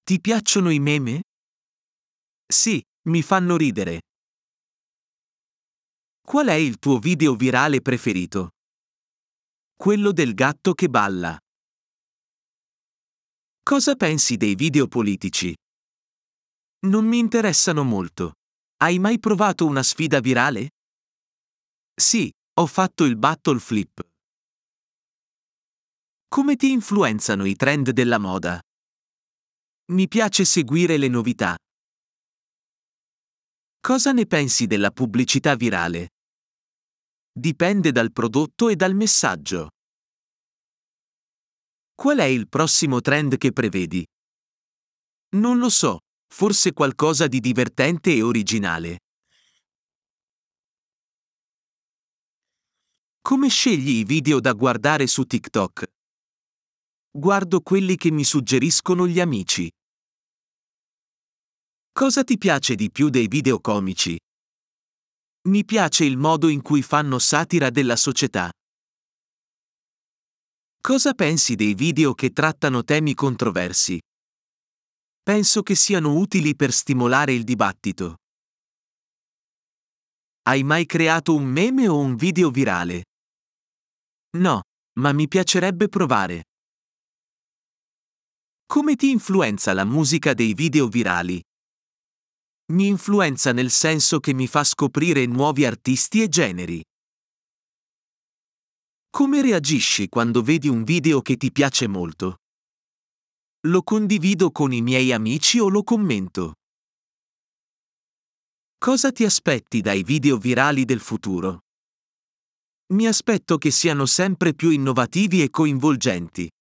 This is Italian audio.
Ti piacciono i meme? Sì, mi fanno ridere. Qual è il tuo video virale preferito? Quello del gatto che balla. Cosa pensi dei video politici? Non mi interessano molto. Hai mai provato una sfida virale? Sì, ho fatto il battle flip. Come ti influenzano i trend della moda? Mi piace seguire le novità. Cosa ne pensi della pubblicità virale? Dipende dal prodotto e dal messaggio. Qual è il prossimo trend che prevedi? Non lo so, forse qualcosa di divertente e originale. Come scegli i video da guardare su TikTok? Guardo quelli che mi suggeriscono gli amici. Cosa ti piace di più dei video comici? Mi piace il modo in cui fanno satira della società. Cosa pensi dei video che trattano temi controversi? Penso che siano utili per stimolare il dibattito. Hai mai creato un meme o un video virale? No, ma mi piacerebbe provare. Come ti influenza la musica dei video virali? Mi influenza nel senso che mi fa scoprire nuovi artisti e generi. Come reagisci quando vedi un video che ti piace molto? Lo condivido con i miei amici o lo commento? Cosa ti aspetti dai video virali del futuro? Mi aspetto che siano sempre più innovativi e coinvolgenti.